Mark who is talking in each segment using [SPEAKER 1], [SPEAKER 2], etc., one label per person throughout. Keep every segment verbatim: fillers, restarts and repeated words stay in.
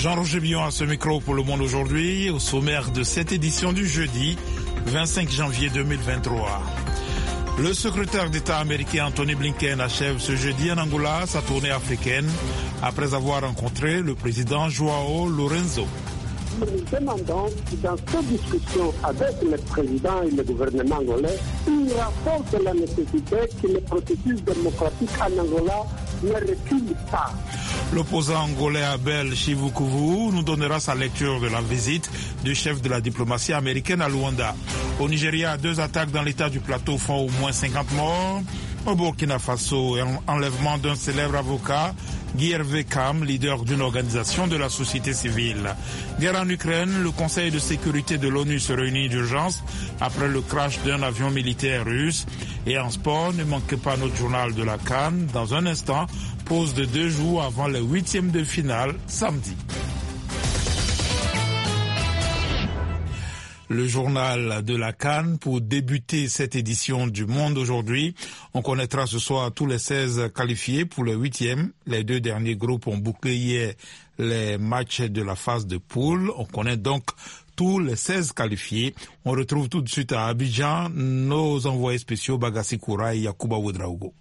[SPEAKER 1] Jean-Roger Billon à ce micro pour Le Monde aujourd'hui, au sommaire de cette édition du jeudi vingt-cinq janvier deux mille vingt-trois. Le secrétaire d'État américain Anthony Blinken achève ce jeudi en Angola sa tournée africaine après avoir rencontré le président João Lourenço.
[SPEAKER 2] Nous demandons dans cette discussion avec le président et le gouvernement angolais, il rapporte la nécessité que le processus démocratique en Angola ne recule pas.
[SPEAKER 1] L'opposant angolais Abel Chivukuvu nous donnera sa lecture de la visite du chef de la diplomatie américaine à Luanda. Au Nigeria, deux attaques dans l'état du plateau font au moins cinquante morts. Au Burkina Faso, enlèvement d'un célèbre avocat, Guy Hervé Kam, leader d'une organisation de la société civile. Guerre en Ukraine, le Conseil de sécurité de l'ONU se réunit d'urgence après le crash d'un avion militaire russe. Et en sport, ne manquez pas notre journal de la CAN. Dans un instant, pause de deux jours avant le huitième de finale, samedi. Le journal de la CAN pour débuter cette édition du Monde aujourd'hui. On connaîtra ce soir tous les seize qualifiés pour le huitième. Les deux derniers groupes ont bouclé hier les matchs de la phase de poule. On connaît donc tous les seize qualifiés. On retrouve tout de suite à Abidjan nos envoyés spéciaux Bagassi Koura et Yakuba Ouedraogo.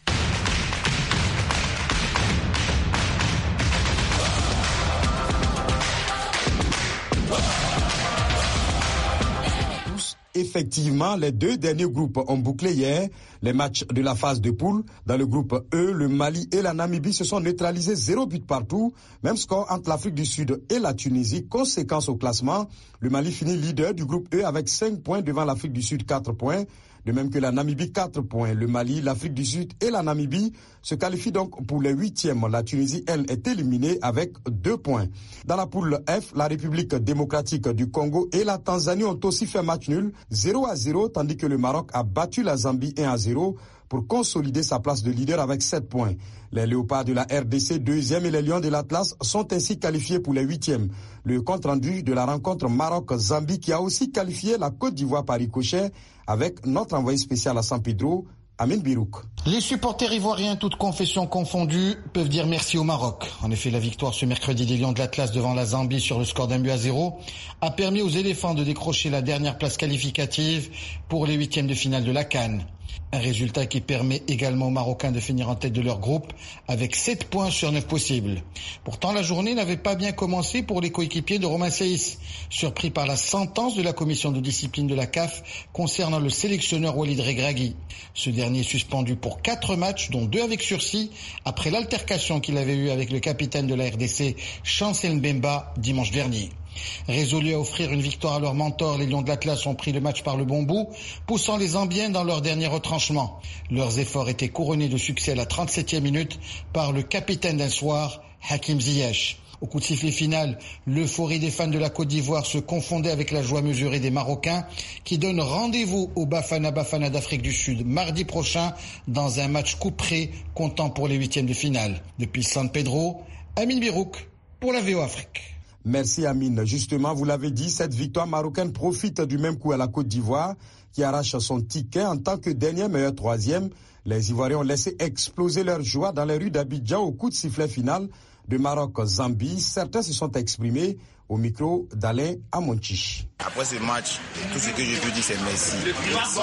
[SPEAKER 3] Effectivement, les deux derniers groupes ont bouclé hier les matchs de la phase de poule. Dans le groupe E, le Mali et la Namibie se sont neutralisés zéro but partout. Même score entre l'Afrique du Sud et la Tunisie. Conséquence au classement, le Mali finit leader du groupe E avec cinq points devant l'Afrique du Sud, quatre points. De même que la Namibie, quatre points. Le Mali, l'Afrique du Sud et la Namibie se qualifient donc pour les huitièmes. La Tunisie, elle, est éliminée avec deux points. Dans la poule F, la République démocratique du Congo et la Tanzanie ont aussi fait match nul, zéro à zéro, tandis que le Maroc a battu la Zambie un à zéro pour consolider sa place de leader avec sept points. Les Léopards de la R D C, deuxième, et les Lions de l'Atlas sont ainsi qualifiés pour les huitièmes. Le compte-rendu de la rencontre Maroc-Zambie qui a aussi qualifié la Côte d'Ivoire par ricochet avec notre envoyé spécial à San Pedro, Amin Birouk.
[SPEAKER 4] Les supporters ivoiriens, toutes confessions confondues, peuvent dire merci au Maroc. En effet, la victoire ce mercredi des Lions de l'Atlas devant la Zambie sur le score d'un but à zéro a permis aux éléphants de décrocher la dernière place qualificative pour les huitièmes de finale de la CAN. Un résultat qui permet également aux Marocains de finir en tête de leur groupe avec sept points sur neuf possibles. Pourtant, la journée n'avait pas bien commencé pour les coéquipiers de Romain Saïs, surpris par la sentence de la commission de discipline de la C A F concernant le sélectionneur Walid Regragui. Ce dernier est suspendu pour quatre matchs, dont deux avec sursis, après l'altercation qu'il avait eue avec le capitaine de la R D C, Chancel Mbemba, dimanche dernier. Résolus à offrir une victoire à leur mentor, les Lions de l'Atlas ont pris le match par le bon bout, poussant les Zambiens dans leur dernier retranchement. Leurs efforts étaient couronnés de succès à la trente-septième minute par le capitaine d'un soir, Hakim Ziyech. Au coup de sifflet final, l'euphorie des fans de la Côte d'Ivoire se confondait avec la joie mesurée des Marocains qui donnent rendez-vous au Bafana Bafana d'Afrique du Sud mardi prochain dans un match couperé comptant pour les huitièmes de finale. Depuis San Pedro, Amin Birouk pour la V O Afrique.
[SPEAKER 3] Merci Amine. Justement, vous l'avez dit, cette victoire marocaine profite du même coup à la Côte d'Ivoire qui arrache son ticket en tant que dernier meilleur troisième. Les Ivoiriens ont laissé exploser leur joie dans les rues d'Abidjan au coup de sifflet final de Maroc-Zambie. Certains se sont exprimés au micro d'Alain Amonchi.
[SPEAKER 5] Après ce match, tout ce que je peux dire, c'est merci. Merci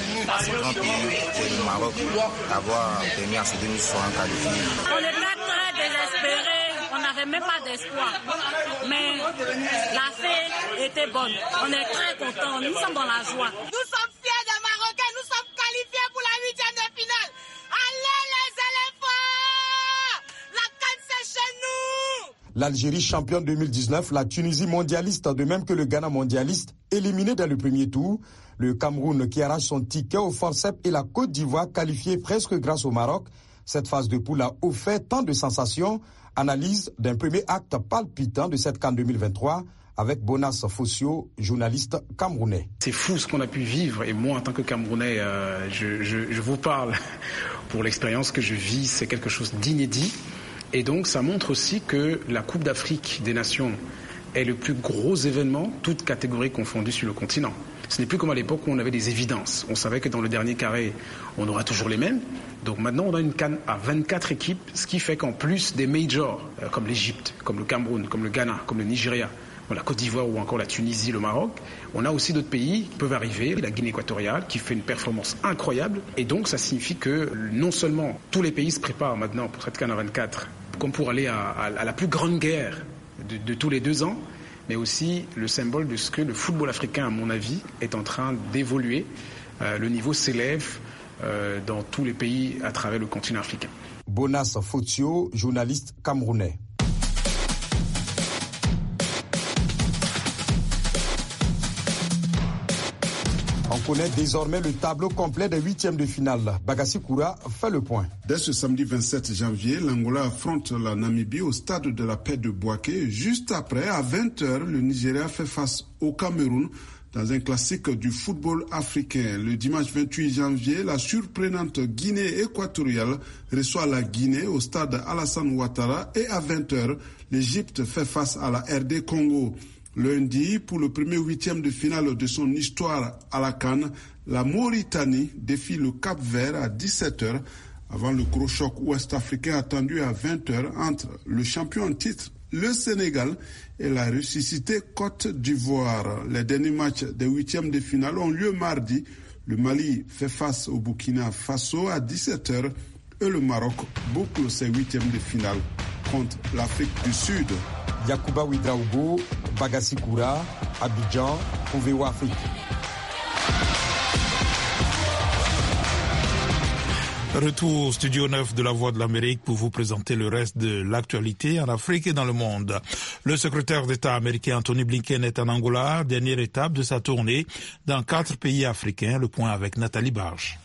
[SPEAKER 5] à ce grand pays qui est le Maroc d'avoir permis à ce que nous soyons qualifiés.
[SPEAKER 6] On était très désespérés. On n'avait même pas d'espoir, mais la fête était bonne. On est très contents, nous sommes dans la joie.
[SPEAKER 7] Nous sommes fiers des Marocains, nous sommes qualifiés pour la huitième de finale. Allez les éléphants, la CAN c'est chez nous.
[SPEAKER 3] L'Algérie championne deux mille dix-neuf, la Tunisie mondialiste, de même que le Ghana mondialiste, éliminé dès le premier tour. Le Cameroun qui arrache son ticket au forceps et la Côte d'Ivoire qualifiée presque grâce au Maroc. Cette phase de poule a offert tant de sensations. Analyse d'un premier acte palpitant de cette CAN deux mille vingt-trois avec Bonas Fossio, journaliste camerounais.
[SPEAKER 8] C'est fou ce qu'on a pu vivre et moi en tant que Camerounais, euh, je, je, je vous parle pour l'expérience que je vis, c'est quelque chose d'inédit et donc ça montre aussi que la Coupe d'Afrique des Nations est le plus gros événement, toutes catégories confondues sur le continent. Ce n'est plus comme à l'époque où on avait des évidences. On savait que dans le dernier carré, on aura toujours les mêmes. Donc maintenant, on a une CAN à vingt-quatre équipes, ce qui fait qu'en plus des majors, euh, comme l'Égypte, comme le Cameroun, comme le Ghana, comme le Nigeria, la Côte d'Ivoire ou encore la Tunisie, le Maroc, on a aussi d'autres pays qui peuvent arriver, la Guinée équatoriale qui fait une performance incroyable. Et donc ça signifie que non seulement tous les pays se préparent maintenant pour cette CAN à vingt-quatre, comme pour aller à, à, à la plus grande guerre de, de tous les deux ans, mais aussi le symbole de ce que le football africain, à mon avis, est en train d'évoluer. Euh, le niveau s'élève euh, dans tous les pays à travers le continent africain.
[SPEAKER 3] Bonas Fotio, journaliste camerounais. On connaît désormais le tableau complet des huitièmes de finale. Bagassi Koura fait le point.
[SPEAKER 9] Dès ce samedi vingt-sept janvier, l'Angola affronte la Namibie au stade de la paix de Bouaké. Juste après, à vingt heures, le Nigeria fait face au Cameroun dans un classique du football africain. Le dimanche vingt-huit janvier, la surprenante Guinée équatoriale reçoit la Guinée au stade Alassane Ouattara. Et à vingt heures, l'Égypte fait face à la R D Congo. Lundi, pour le premier huitième de finale de son histoire à la CAN, la Mauritanie défie le Cap-Vert à dix-sept heures avant le gros choc ouest-africain attendu à vingt heures entre le champion en titre, le Sénégal, et la ressuscitée Côte d'Ivoire. Les derniers matchs des huitièmes de finale ont lieu mardi. Le Mali fait face au Burkina Faso à dix-sept heures et le Maroc boucle ses huitièmes de finale contre l'Afrique du Sud.
[SPEAKER 3] Yacouba Ouidraogo, Bagassi Koura, Abidjan, O V O Afrique.
[SPEAKER 1] Retour au studio neuf de la Voix de l'Amérique pour vous présenter le reste de l'actualité en Afrique et dans le monde. Le secrétaire d'État américain Anthony Blinken est en Angola, dernière étape de sa tournée dans quatre pays africains. Le point avec Nathalie Barge.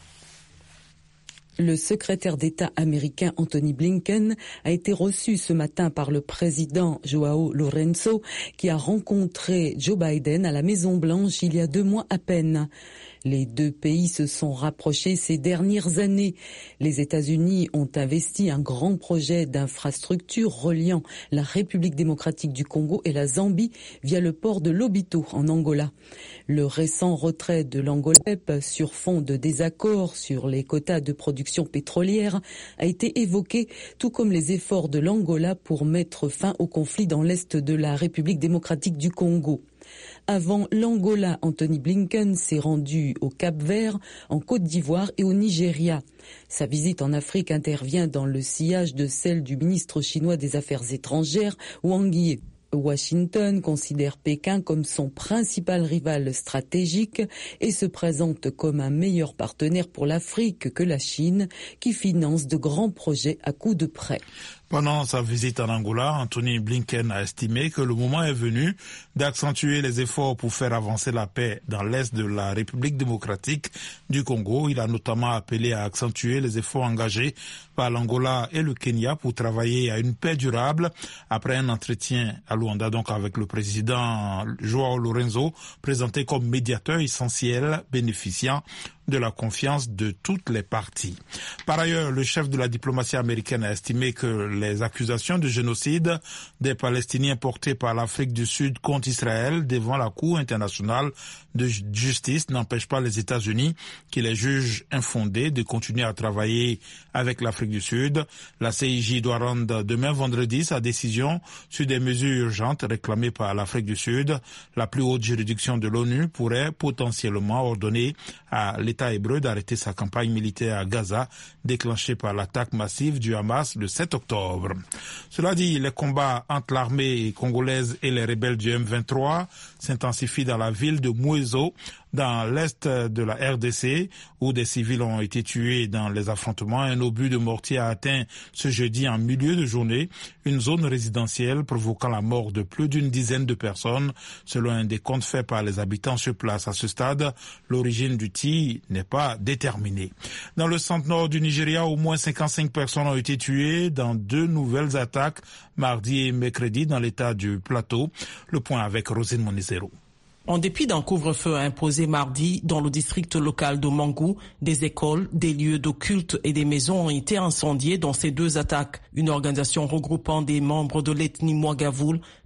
[SPEAKER 10] Le secrétaire d'État américain Anthony Blinken a été reçu ce matin par le président João Lourenço qui a rencontré Joe Biden à la Maison-Blanche il y a deux mois à peine. Les deux pays se sont rapprochés ces dernières années. Les États-Unis ont investi un grand projet d'infrastructure reliant la République démocratique du Congo et la Zambie via le port de Lobito en Angola. Le récent retrait de l'Angola sur fond de désaccords sur les quotas de production pétrolière a été évoqué, tout comme les efforts de l'Angola pour mettre fin au conflit dans l'est de la République démocratique du Congo. Avant l'Angola, Anthony Blinken s'est rendu au Cap-Vert, en Côte d'Ivoire et au Nigeria. Sa visite en Afrique intervient dans le sillage de celle du ministre chinois des Affaires étrangères, Wang Yi. Washington considère Pékin comme son principal rival stratégique et se présente comme un meilleur partenaire pour l'Afrique que la Chine, qui finance de grands projets à coups de prêts.
[SPEAKER 1] Pendant sa visite en Angola, Anthony Blinken a estimé que le moment est venu d'accentuer les efforts pour faire avancer la paix dans l'est de la République démocratique du Congo. Il a notamment appelé à accentuer les efforts engagés par l'Angola et le Kenya pour travailler à une paix durable. Après un entretien à Luanda, donc avec le président João Lourenço, présenté comme médiateur essentiel bénéficiant de la confiance de toutes les parties. Par ailleurs, le chef de la diplomatie américaine a estimé que les accusations de génocide des Palestiniens portées par l'Afrique du Sud contre Israël devant la Cour internationale de justice n'empêchent pas les États-Unis, qui les jugent infondées, de continuer à travailler avec l'Afrique du Sud. La C I J doit rendre demain vendredi sa décision sur des mesures urgentes réclamées par l'Afrique du Sud. La plus haute juridiction de l'ONU pourrait potentiellement ordonner à l'État hébreu d'arrêter sa campagne militaire à Gaza, déclenchée par l'attaque massive du Hamas le sept octobre. Cela dit, les combats entre l'armée congolaise et les rebelles du M vingt-trois s'intensifient dans la ville de Mweso, dans l'est de la R D C, où des civils ont été tués dans les affrontements. Un obus de mortier a atteint ce jeudi en milieu de journée une zone résidentielle, provoquant la mort de plus d'une dizaine de personnes, selon un décompte fait par les habitants sur place. À ce stade, l'origine du tir n'est pas déterminée. Dans le centre-nord du Nigeria, au moins cinquante-cinq personnes ont été tuées dans deux nouvelles attaques, mardi et mercredi, dans l'état du Plateau. Le point avec Rosine Monizero.
[SPEAKER 11] En dépit d'un couvre-feu imposé mardi dans le district local de Mangou, des écoles, des lieux de culte et des maisons ont été incendiés dans ces deux attaques. Une organisation regroupant des membres de l'ethnie Ouagavoul,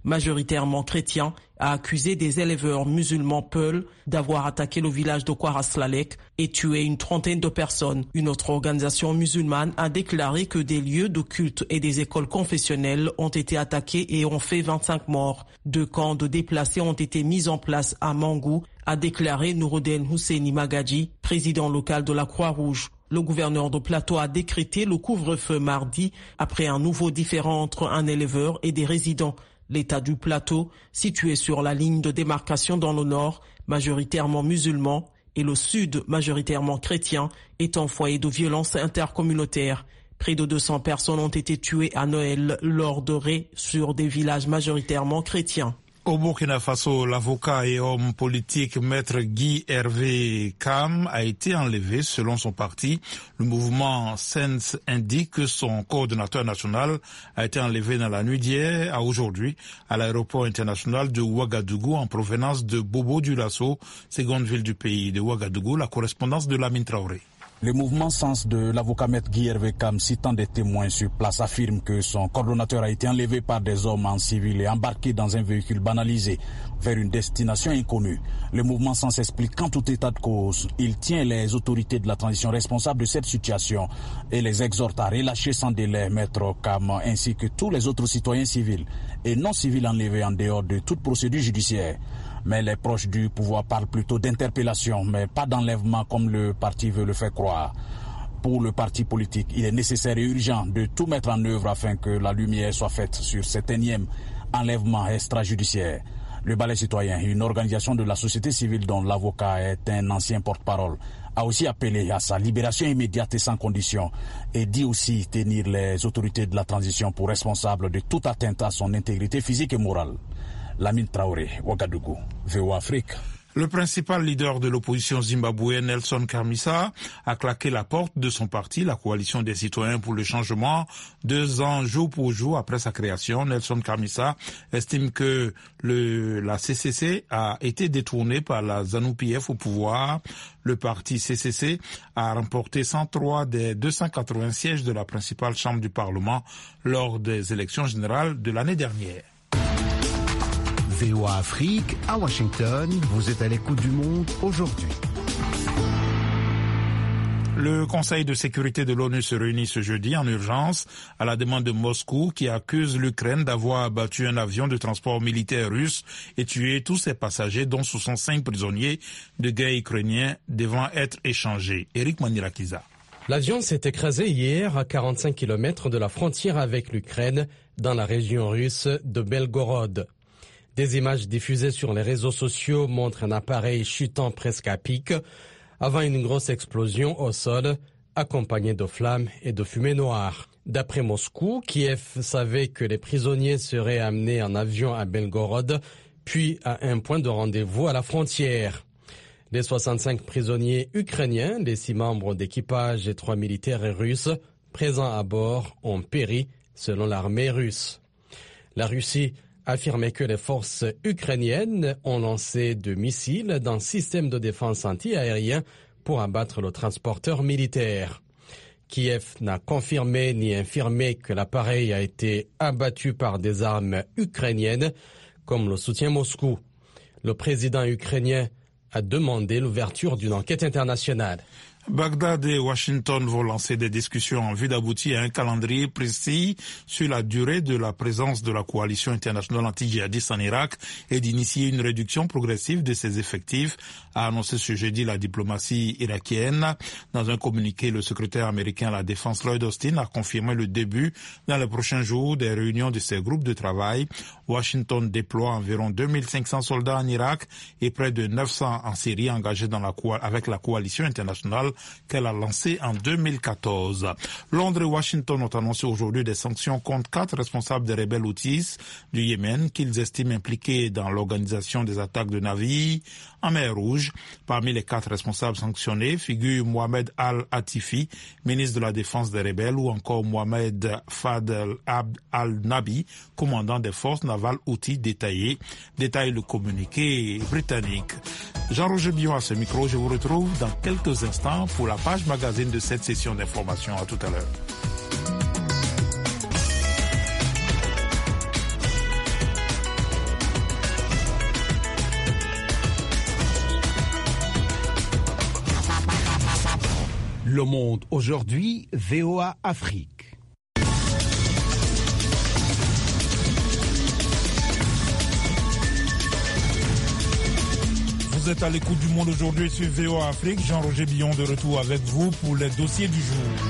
[SPEAKER 11] majoritairement chrétien, a accusé des éleveurs musulmans Peul d'avoir attaqué le village de Kwaraslalek et tué une trentaine de personnes. Une autre organisation musulmane a déclaré que des lieux de culte et des écoles confessionnelles ont été attaqués et ont fait vingt-cinq morts. Deux camps de déplacés ont été mis en place à Mangou, a déclaré Nouroudel Husseini Magadji, président local de la Croix-Rouge. Le gouverneur de Plateau a décrété le couvre-feu mardi après un nouveau différend entre un éleveur et des résidents. L'État du Plateau, situé sur la ligne de démarcation dans le nord, majoritairement musulman, et le sud, majoritairement chrétien, est un foyer de violence intercommunautaire. Près de deux cents personnes ont été tuées à Noël lors de raids sur des villages majoritairement chrétiens.
[SPEAKER 1] Au Burkina Faso, l'avocat et homme politique Maître Guy Hervé Kam a été enlevé selon son parti. Le mouvement Sens indique que son coordonnateur national a été enlevé dans la nuit d'hier à aujourd'hui à l'aéroport international de Ouagadougou en provenance de Bobo Dioulasso, seconde ville du pays de Ouagadougou. La correspondance de Lamine Traoré.
[SPEAKER 12] Le mouvement Sens de l'avocat Maître Guy Hervé Kam, citant des témoins sur place, affirme que son coordonnateur a été enlevé par des hommes en civil et embarqué dans un véhicule banalisé vers une destination inconnue. Le mouvement Sens explique qu'en tout état de cause, il tient les autorités de la transition responsables de cette situation et les exhorte à relâcher sans délai Maître Kam ainsi que tous les autres citoyens civils et non civils enlevés en dehors de toute procédure judiciaire. Mais les proches du pouvoir parlent plutôt d'interpellation, mais pas d'enlèvement comme le parti veut le faire croire. Pour le parti politique, il est nécessaire et urgent de tout mettre en œuvre afin que la lumière soit faite sur cet énième enlèvement extrajudiciaire. Le Balai citoyen, une organisation de la société civile dont l'avocat est un ancien porte-parole, a aussi appelé à sa libération immédiate et sans condition et dit aussi tenir les autorités de la transition pour responsables de toute atteinte à son intégrité physique et morale. Lamine Traoré, Ouagadougou, V O A Afrique.
[SPEAKER 1] Le principal leader de l'opposition zimbabwéenne, Nelson Chamisa, a claqué la porte de son parti, la coalition des citoyens pour le changement, deux ans jour pour jour après sa création. Nelson Chamisa estime que le, la C C C a été détournée par la ZANU-P F au pouvoir. Le parti C C C a remporté cent trois des deux cent quatre-vingts sièges de la principale chambre du Parlement lors des élections générales de l'année dernière.
[SPEAKER 13] V O A Afrique, à Washington, vous êtes à l'écoute du monde aujourd'hui.
[SPEAKER 1] Le Conseil de sécurité de l'ONU se réunit ce jeudi en urgence à la demande de Moscou qui accuse l'Ukraine d'avoir abattu un avion de transport militaire russe et tué tous ses passagers dont soixante-cinq prisonniers de guerre ukrainiens devant être échangés. Eric Manirakiza.
[SPEAKER 14] L'avion s'est écrasé hier à quarante-cinq kilomètres de la frontière avec l'Ukraine dans la région russe de Belgorod. Des images diffusées sur les réseaux sociaux montrent un appareil chutant presque à pic avant une grosse explosion au sol, accompagnée de flammes et de fumée noire. D'après Moscou, Kiev savait que les prisonniers seraient amenés en avion à Belgorod, puis à un point de rendez-vous à la frontière. Les soixante-cinq prisonniers ukrainiens, les six membres d'équipage et trois militaires russes présents à bord ont péri, selon l'armée russe. La Russie affirmait que les forces ukrainiennes ont lancé deux missiles d'un système de défense anti-aérien pour abattre le transporteur militaire. Kiev n'a confirmé ni infirmé que l'appareil a été abattu par des armes ukrainiennes, comme le soutient Moscou. Le président ukrainien a demandé l'ouverture d'une enquête internationale.
[SPEAKER 1] Bagdad et Washington vont lancer des discussions en vue d'aboutir à un calendrier précis sur la durée de la présence de la coalition internationale anti-djihadiste en Irak et d'initier une réduction progressive de ses effectifs, a annoncé ce jeudi la diplomatie irakienne. Dans un communiqué, le secrétaire américain à la Défense Lloyd Austin a confirmé le début dans les prochains jours des réunions de ces groupes de travail. Washington déploie environ deux mille cinq cents soldats en Irak et près de neuf cents en Syrie engagés dans la co- avec la coalition internationale qu'elle a lancée en deux mille quatorze. Londres et Washington ont annoncé aujourd'hui des sanctions contre quatre responsables des rebelles Houthis du Yémen qu'ils estiment impliqués dans l'organisation des attaques de navires en mer Rouge. Parmi les quatre responsables sanctionnés figurent Mohamed Al-Atifi, ministre de la Défense des rebelles, ou encore Mohamed Fadel Abd Al-Nabi, commandant des forces navales Houthis détaillées, détaille le communiqué britannique. Jean-Roger Bion à ce micro, je vous retrouve dans quelques instants pour la page magazine de cette session d'information. À tout à l'heure.
[SPEAKER 13] Le Monde aujourd'hui, V O A Afrique.
[SPEAKER 1] Vous êtes à l'écoute du Monde aujourd'hui sur V O A Afrique. Jean-Roger Billon de retour avec vous pour les dossiers du jour.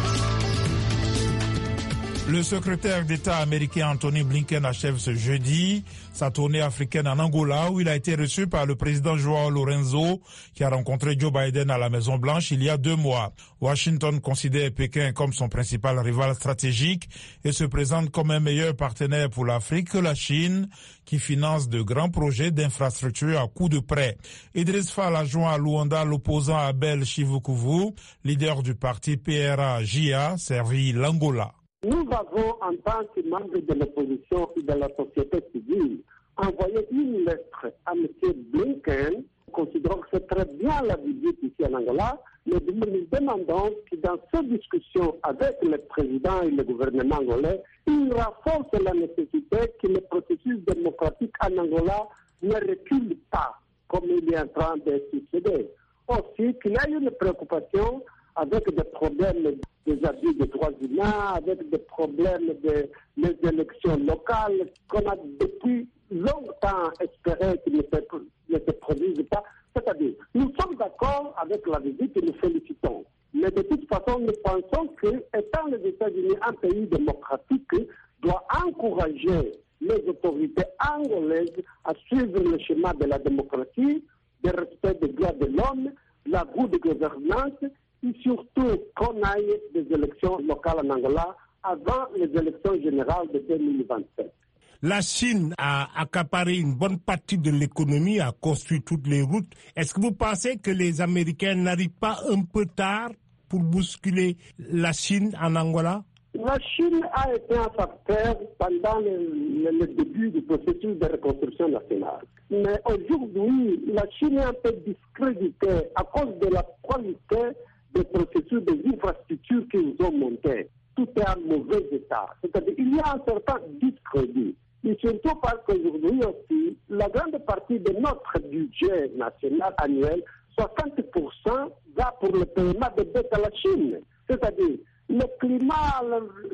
[SPEAKER 1] Le secrétaire d'État américain Anthony Blinken achève ce jeudi sa tournée africaine en Angola où il a été reçu par le président João Lourenço qui a rencontré Joe Biden à la Maison-Blanche il y a deux mois. Washington considère Pékin comme son principal rival stratégique et se présente comme un meilleur partenaire pour l'Afrique que la Chine qui finance de grands projets d'infrastructures à coût de prêt. Idriss Fall a joint à Luanda l'opposant Abel Chivukuvu, leader du parti P R A J A, servi l'Angola.
[SPEAKER 2] Nous avons, en tant que membres de l'opposition et de la société civile, envoyé une lettre à M. Blinken, considérant que c'est très bien la visite ici en Angola, mais nous demandons que dans ces discussions avec le président et le gouvernement angolais, il renforce la nécessité que le processus démocratique en Angola ne recule pas, comme il est en train de succéder. Aussi, qu'il y a une préoccupation avec des problèmes des abus des droits humains, avec des problèmes des de, élections locales qu'on a depuis longtemps espéré qu'ils ne se, ne se produisent pas. C'est-à-dire, nous sommes d'accord avec la visite et nous félicitons. Mais de toute façon, nous pensons que, étant les États-Unis un pays démocratique, doit encourager les autorités angolaises à suivre le schéma de la démocratie, du respect des droits de l'homme, la bonne gouvernance, et surtout qu'on aille des élections locales en Angola avant les élections générales de deux mille vingt-sept.
[SPEAKER 15] La Chine a accaparé une bonne partie de l'économie, a construit toutes les routes. Est-ce que vous pensez que les Américains n'arrivent pas un peu tard pour bousculer la Chine en Angola?
[SPEAKER 2] La Chine a été un facteur pendant le, le, le début du processus de reconstruction nationale. Mais aujourd'hui, la Chine est un peu discréditée à cause de la qualité des processus des infrastructures qu'ils ont montées. Tout est en mauvais état. C'est-à-dire qu'il y a un certain discrédit. Et surtout parce qu'aujourd'hui aussi, la grande partie de notre budget national annuel, soixante pour cent va pour le paiement de dette à la Chine. C'est-à-dire, le climat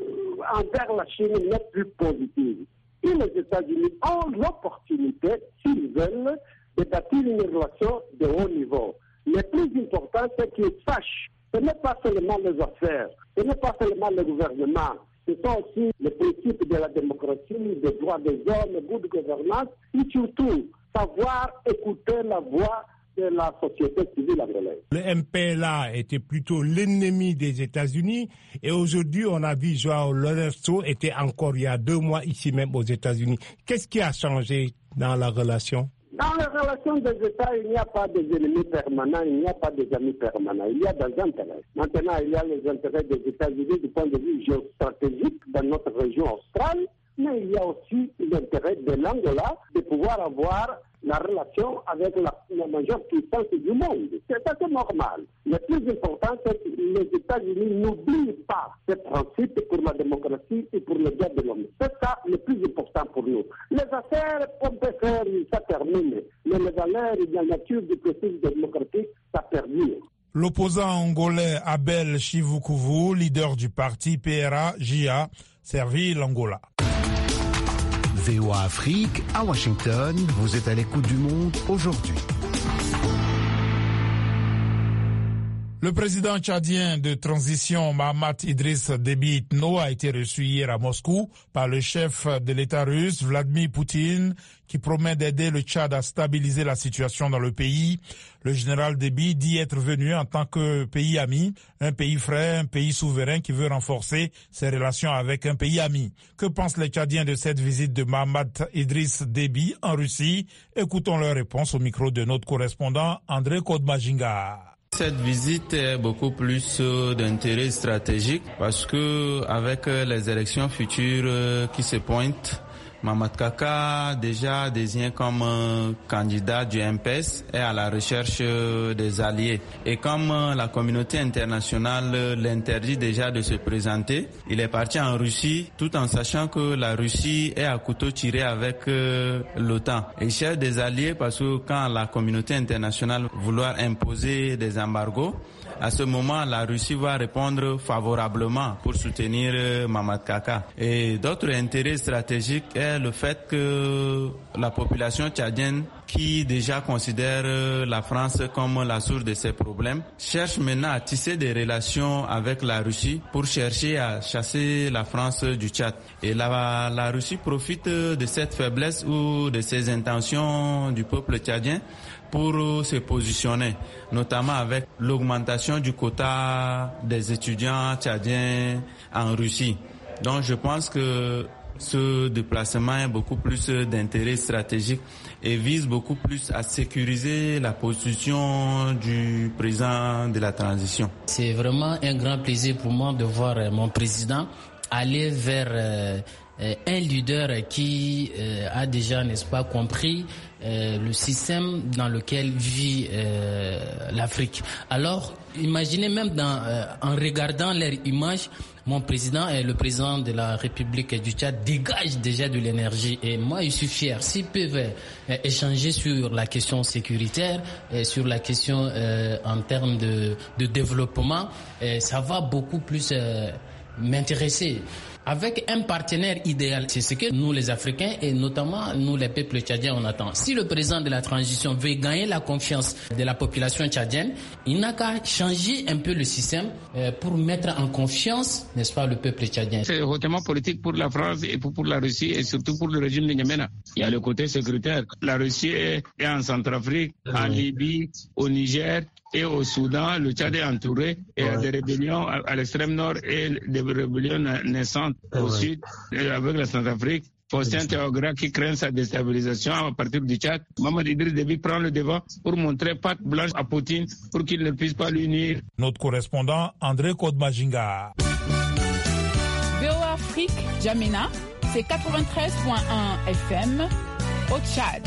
[SPEAKER 2] envers la Chine n'est plus positif. Et les États-Unis ont l'opportunité, s'ils veulent, de bâtir une relation de haut niveau. Le plus important, c'est qu'ils sachent que ce n'est pas seulement les affaires, ce n'est pas seulement le gouvernement, ce sont aussi les principes de la démocratie, des droits des hommes, le goût de gouvernance, et surtout savoir écouter la voix de la société civile angolaise.
[SPEAKER 15] Le M P L A était plutôt l'ennemi des États-Unis et aujourd'hui, on a vu João Lourenço était encore il y a deux mois ici même aux États-Unis. Qu'est-ce qui a changé dans la relation?
[SPEAKER 2] Dans les relations des États, il n'y a pas des ennemis permanents, il n'y a pas des amis permanents, il y a des intérêts. Maintenant, il y a les intérêts des États-Unis du point de vue géostratégique dans notre région australe, mais il y a aussi l'intérêt de l'Angola de pouvoir avoir la relation avec la, la majeure puissance du monde. C'est assez normal. Le plus important, c'est que les États-Unis n'oublient pas ces principes pour la démocratie et pour le droit de l'homme. C'est ça le plus important pour nous. Les affaires, on peut faire, ça termine. Mais les valeurs et la nature du processus démocratique, ça perdure.
[SPEAKER 1] L'opposant angolais Abel Chivukuvu, leader du parti P R A J A, servit l'Angola.
[SPEAKER 13] V O A Afrique, à Washington, vous êtes à l'écoute du monde aujourd'hui.
[SPEAKER 1] Le président tchadien de transition Mahamat Idriss Déby Itno a été reçu hier à Moscou par le chef de l'État russe Vladimir Poutine qui promet d'aider le Tchad à stabiliser la situation dans le pays. Le général Déby dit être venu en tant que pays ami, un pays frère, un pays souverain qui veut renforcer ses relations avec un pays ami. Que pensent les Tchadiens de cette visite de Mahamat Idriss Déby en Russie? Écoutons leur réponse au micro de notre correspondant André Kodmajinga.
[SPEAKER 16] Cette visite est beaucoup plus d'intérêt stratégique parce que avec les élections futures qui se pointent, Mahamat Kaka, déjà désigné comme candidat du M P S, est à la recherche des alliés. Et comme la communauté internationale l'interdit déjà de se présenter, il est parti en Russie tout en sachant que la Russie est à couteau tiré avec l'OTAN. Il cherche des alliés parce que quand la communauté internationale vouloir imposer des embargos, à ce moment, la Russie va répondre favorablement pour soutenir Mamadou Kaka. Et d'autres intérêts stratégiques est le fait que la population tchadienne, qui déjà considère la France comme la source de ses problèmes, cherche maintenant à tisser des relations avec la Russie pour chercher à chasser la France du Tchad. Et la, la Russie profite de cette faiblesse ou de ces intentions du peuple tchadien pour se positionner, notamment avec l'augmentation du quota des étudiants tchadiens en Russie. Donc je pense que ce déplacement a beaucoup plus d'intérêt stratégique et vise beaucoup plus à sécuriser la position du président de la transition.
[SPEAKER 17] C'est vraiment un grand plaisir pour moi de voir mon président aller vers euh, un leader qui euh, a déjà, n'est-ce pas, compris euh, le système dans lequel vit euh, l'Afrique. Alors, imaginez même dans, euh, en regardant leur image, mon président et le président de la République du Tchad dégagent déjà de l'énergie. Et moi, je suis fier. S'ils peuvent euh, échanger sur la question sécuritaire, et sur la question euh, en termes de, de développement, euh, ça va beaucoup plus euh, m'intéresser. Avec un partenaire idéal, c'est ce que nous les Africains et notamment nous les peuples tchadiens on attend. Si le président de la transition veut gagner la confiance de la population tchadienne, il n'a qu'à changer un peu le système pour mettre en confiance, n'est-ce pas, le peuple tchadien.
[SPEAKER 18] C'est hautement politique pour la France et pour, pour la Russie et surtout pour le régime de N'Djamena. Il y a le côté sécuritaire. La Russie est, est en Centrafrique, en Libye, au Niger et au Soudan. Le Tchad est entouré et il y a des rébellions à, à l'extrême nord et des rébellions naissantes au ouais. sud, avec la Centrafrique. Faustin Théogra qui craint sa déstabilisation à partir du Tchad. Mamadou Idriss Déby prend le devant pour montrer patte blanche à Poutine pour qu'il ne puisse pas l'unir.
[SPEAKER 1] Notre correspondant André Kodmajinga.
[SPEAKER 19] V O Afrique, N'Djamena, c'est quatre-vingt-treize virgule un F M au Tchad.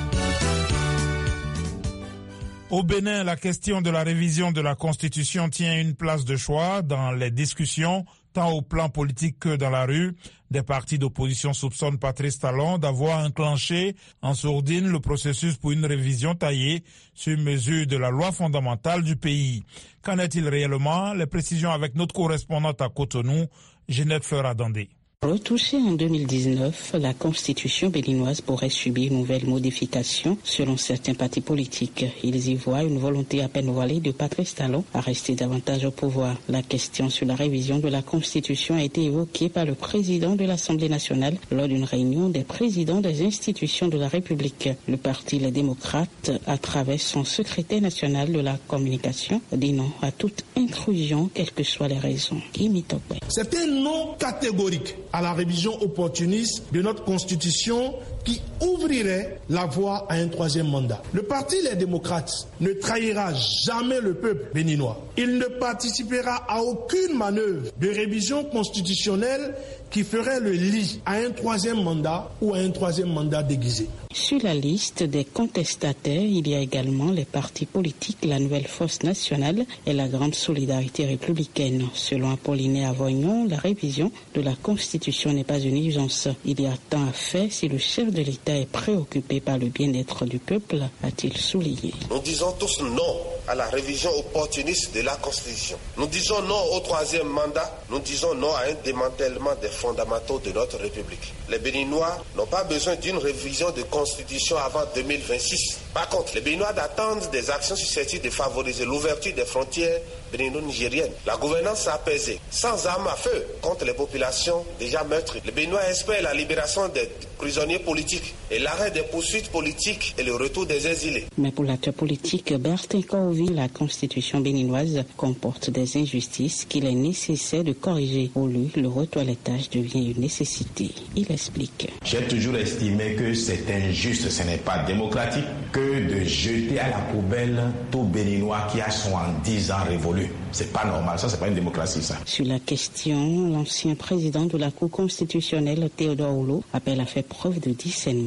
[SPEAKER 1] Au Bénin, la question de la révision de la Constitution tient une place de choix dans les discussions, tant au plan politique que dans la rue. Des partis d'opposition soupçonnent Patrice Talon d'avoir enclenché en sourdine le processus pour une révision taillée sur mesure de la loi fondamentale du pays. Qu'en est-il réellement? Les précisions avec notre correspondante à Cotonou, Ginette Fleur-Adandé.
[SPEAKER 20] Retouchée en deux mille dix-neuf, la constitution béninoise pourrait subir une nouvelle modification selon certains partis politiques. Ils y voient une volonté à peine voilée de Patrice Talon à rester davantage au pouvoir. La question sur la révision de la constitution a été évoquée par le président de l'Assemblée nationale lors d'une réunion des présidents des institutions de la République. Le parti Les Démocrates, à travers son secrétaire national de la communication, dit non à toute intrusion, quelles que soient les raisons.
[SPEAKER 21] C'est un non catégorique à la révision opportuniste de notre Constitution qui ouvrirait la voie à un troisième mandat. Le parti Les Démocrates ne trahira jamais le peuple béninois. Il ne participera à aucune manœuvre de révision constitutionnelle qui ferait le lit à un troisième mandat ou à un troisième mandat déguisé.
[SPEAKER 20] Sur la liste des contestataires, il y a également les partis politiques, la Nouvelle Force Nationale et la Grande Solidarité Républicaine. Selon Apollinaire Avoignon, la révision de la Constitution n'est pas une urgence. Il y a tant à faire si le chef de l'État est préoccupé par le bien-être du peuple, a-t-il souligné.
[SPEAKER 22] Nous disons tous non à la révision opportuniste de la Constitution. Nous disons non au troisième mandat. Nous disons non à un démantèlement des fondamentaux de notre République. Les Béninois n'ont pas besoin d'une révision de Constitution avant deux mille vingt-six. Par contre, les Béninois attendent des actions susceptibles de favoriser l'ouverture des frontières bénino-nigériennes, la gouvernance apaisée, sans armes à feu contre les populations déjà meurtries. Les Béninois espèrent la libération des prisonniers politiques et l'arrêt des poursuites politiques et le retour des exilés.
[SPEAKER 20] Mais pour l'acteur politique Bertin Kaovi, la constitution béninoise comporte des injustices qu'il est nécessaire de corriger. Pour lui, le retoilettage devient une nécessité. Il explique.
[SPEAKER 23] J'ai toujours estimé que c'est injuste, ce n'est pas démocratique que de jeter à la poubelle tout Béninois qui a soixante-dix ans révolu. C'est pas normal, ça c'est pas une démocratie ça.
[SPEAKER 20] Sur la question, l'ancien président de la Cour constitutionnelle Théodore Oulou appelle à faire preuve de discernement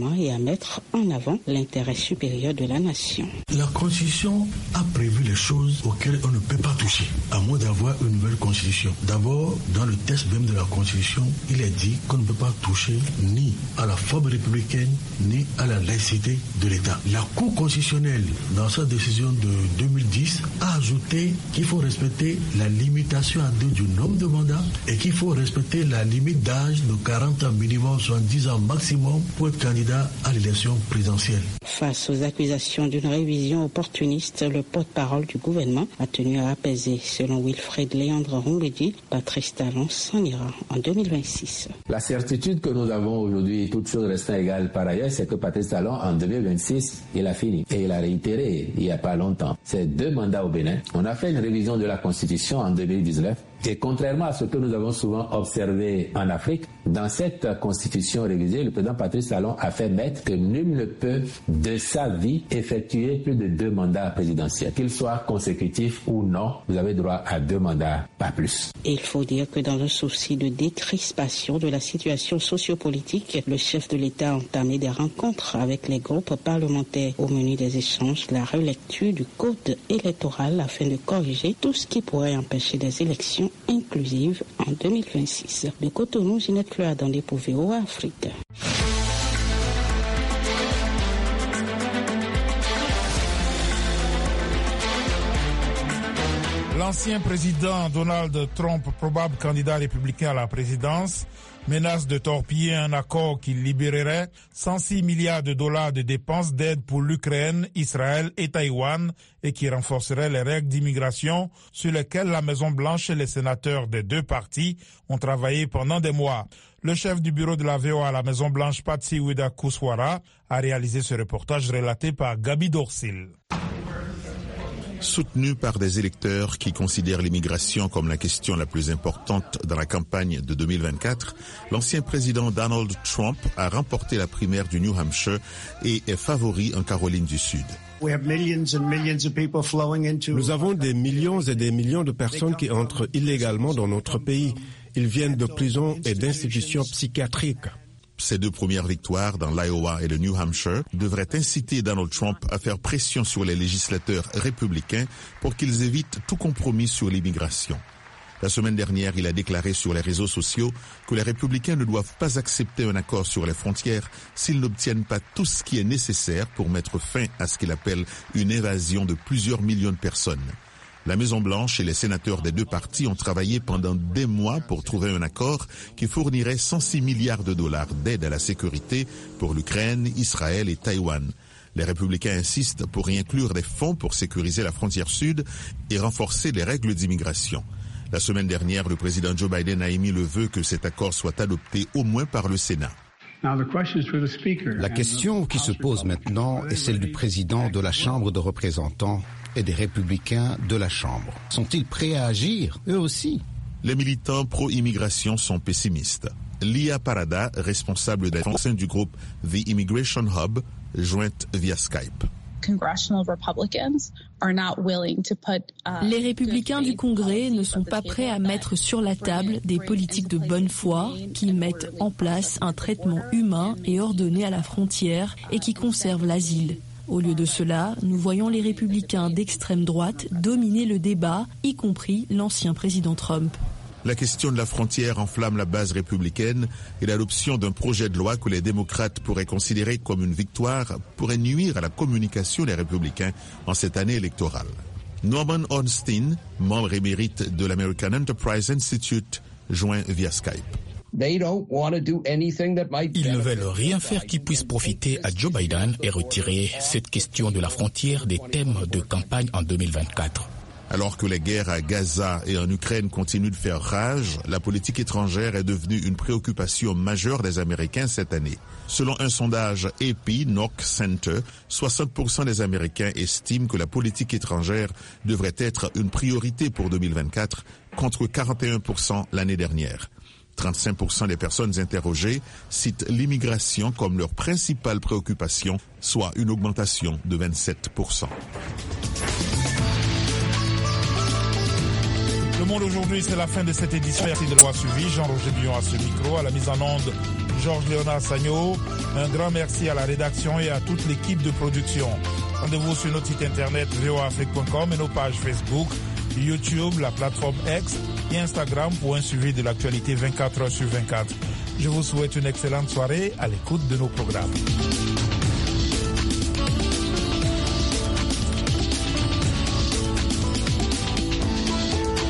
[SPEAKER 20] gouvernement et à mettre en avant l'intérêt supérieur de la nation.
[SPEAKER 4] La Constitution a prévu les choses auxquelles on ne peut pas toucher, à moins d'avoir une nouvelle Constitution. D'abord, dans le texte même de la Constitution, il est dit qu'on ne peut pas toucher ni à la forme républicaine, ni à la laïcité de l'État. La Cour constitutionnelle, dans sa décision de deux mille dix, a ajouté qu'il faut respecter la limitation à deux du nombre de mandats et qu'il faut respecter la limite d'âge de quarante ans minimum, soixante-dix ans maximum pour être candidat à l'élection présidentielle.
[SPEAKER 20] Face aux accusations d'une révision opportuniste, le porte-parole du gouvernement a tenu à apaiser. Selon Wilfred Léandre Rongledi, Patrice Talon s'en ira en deux mille vingt-six.
[SPEAKER 5] La certitude que nous avons aujourd'hui, toutes choses restant égales par ailleurs, c'est que Patrice Talon, en deux mille vingt-six, il a fini. Et il a réitéré, il n'y a pas longtemps, c'est deux mandats au Bénin. On a fait une révision de la Constitution en deux mille dix-neuf. Et contrairement à ce que nous avons souvent observé en Afrique, dans cette constitution révisée, le président Patrice Talon a fait mettre que nul ne peut de sa vie effectuer plus de deux mandats présidentiels. Qu'ils soient consécutifs ou non, vous avez droit à deux mandats, pas plus.
[SPEAKER 20] Et il faut dire que dans un souci de décrispation de la situation sociopolitique, le chef de l'État a entamé des rencontres avec les groupes parlementaires. Au menu des échanges, la relecture du code électoral afin de corriger tout ce qui pourrait empêcher des élections inclusive en deux mille vingt-six. De Cotonou, Ginette Cloa dans les V O A Afrique.
[SPEAKER 1] L'ancien président Donald Trump, probable candidat républicain à la présidence, menace de torpiller un accord qui libérerait cent six milliards de dollars de dépenses d'aide pour l'Ukraine, Israël et Taïwan et qui renforcerait les règles d'immigration sur lesquelles la Maison-Blanche et les sénateurs des deux partis ont travaillé pendant des mois. Le chef du bureau de la V O A à la Maison-Blanche, Patsy Widakuswara, a réalisé ce reportage relaté par Gabi Dorsil.
[SPEAKER 6] Soutenu par des électeurs qui considèrent l'immigration comme la question la plus importante dans la campagne de deux mille vingt-quatre, l'ancien président Donald Trump a remporté la primaire du New Hampshire et est favori en Caroline du Sud.
[SPEAKER 24] Nous avons des millions et des millions de personnes qui entrent illégalement dans notre pays. Ils viennent de prisons et d'institutions psychiatriques.
[SPEAKER 6] Ces deux premières victoires dans l'Iowa et le New Hampshire devraient inciter Donald Trump à faire pression sur les législateurs républicains pour qu'ils évitent tout compromis sur l'immigration. La semaine dernière, il a déclaré sur les réseaux sociaux que les républicains ne doivent pas accepter un accord sur les frontières s'ils n'obtiennent pas tout ce qui est nécessaire pour mettre fin à ce qu'il appelle une invasion de plusieurs millions de personnes. La Maison-Blanche et les sénateurs des deux partis ont travaillé pendant des mois pour trouver un accord qui fournirait cent six milliards de dollars d'aide à la sécurité pour l'Ukraine, Israël et Taïwan. Les républicains insistent pour y inclure des fonds pour sécuriser la frontière sud et renforcer les règles d'immigration. La semaine dernière, le président Joe Biden a émis le vœu que cet accord soit adopté au moins par le Sénat.
[SPEAKER 13] La question qui se pose maintenant est celle du président de la Chambre de représentants et des républicains de la Chambre. Sont-ils prêts à agir, eux aussi?
[SPEAKER 6] Les militants pro-immigration sont pessimistes. Lia Parada, responsable des fonctions du groupe The Immigration Hub, jointe via Skype.
[SPEAKER 25] Les républicains du Congrès ne sont pas prêts à mettre sur la table des politiques de bonne foi qui mettent en place un traitement humain et ordonné à la frontière et qui conservent l'asile. Au lieu de cela, nous voyons les républicains d'extrême droite dominer le débat, y compris l'ancien président Trump.
[SPEAKER 6] La question de la frontière enflamme la base républicaine et l'adoption d'un projet de loi que les démocrates pourraient considérer comme une victoire pourrait nuire à la communication des républicains en cette année électorale. Norman Ornstein, membre émérite de l'American Enterprise Institute, joint via Skype.
[SPEAKER 26] Ils ne veulent rien faire qui puisse profiter à Joe Biden et retirer cette question de la frontière des thèmes de campagne en deux mille vingt-quatre.
[SPEAKER 6] Alors que les guerres à Gaza et en Ukraine continuent de faire rage, la politique étrangère est devenue une préoccupation majeure des Américains cette année. Selon un sondage A P Knock Center, soixante pour cent des Américains estiment que la politique étrangère devrait être une priorité pour deux mille vingt-quatre, contre quarante et un pour cent l'année dernière. trente-cinq pour cent des personnes interrogées citent l'immigration comme leur principale préoccupation, soit une augmentation de vingt-sept pour cent.
[SPEAKER 1] Le Monde aujourd'hui, c'est la fin de cette édition. Merci de l'avoir suivi. Jean-Roger Billon à ce micro, à la mise en onde, Georges-Léonard Sagno. Un grand merci à la rédaction et à toute l'équipe de production. Rendez-vous sur notre site internet v o a afrique point com et nos pages Facebook, YouTube, la plateforme X et Instagram pour un suivi de l'actualité vingt-quatre heures sur vingt-quatre. Je vous souhaite une excellente soirée à l'écoute de nos programmes.